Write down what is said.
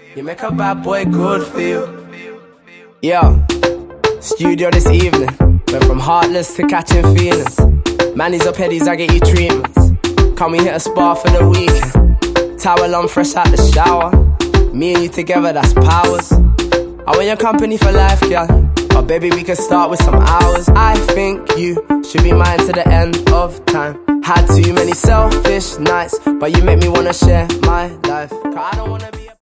You make a bad boy good feel. Yo, studio this evening. Went from heartless to catching feelings. Manny's up headies, I get you treatments. Can we hit a spa for the weekend? Towel on fresh out the shower. Me and you together, that's powers. I want your company for life, girl. Oh baby, we can start with some hours. I think you should be mine to the end of time. Had too many selfish nights, but you make me wanna share my life. 'Cause I don't wanna be